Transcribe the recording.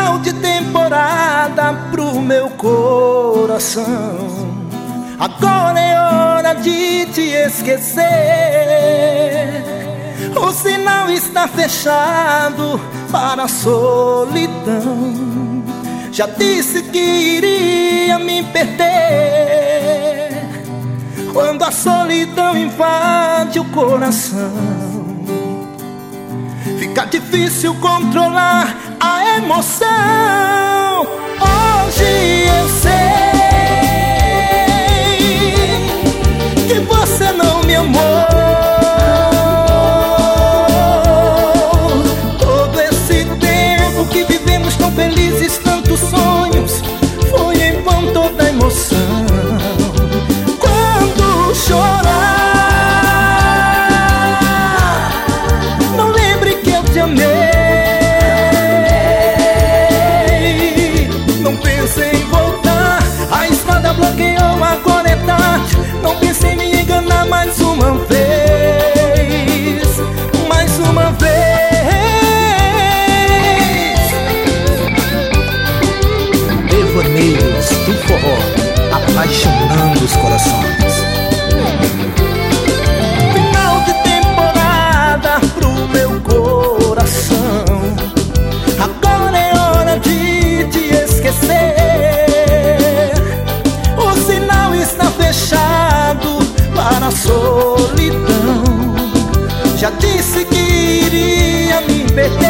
Final de temporada pro meu coração. Agora é hora de te esquecer. O sinal está fechado para a solidão. Já disse que iria me perder quando a solidão invade o coração. Fica difícil controlar a emoção. Hoje eu sei que você não me amou. Todo esse tempo que vivemos tão felizes, tantos sonhos, foi em vão toda a emoção. Quando chorar, não lembre que eu te amei. Não pense em voltar, a estrada bloqueou, agora é tarde. Não pense em me enganar mais uma vez, mais uma vez. Devaneios do forró, apaixonando os corações. Final de temporada pro meu coração. Agora é hora de te esquecer. O sinal está fechado para a solidão. Já disse que iria me perder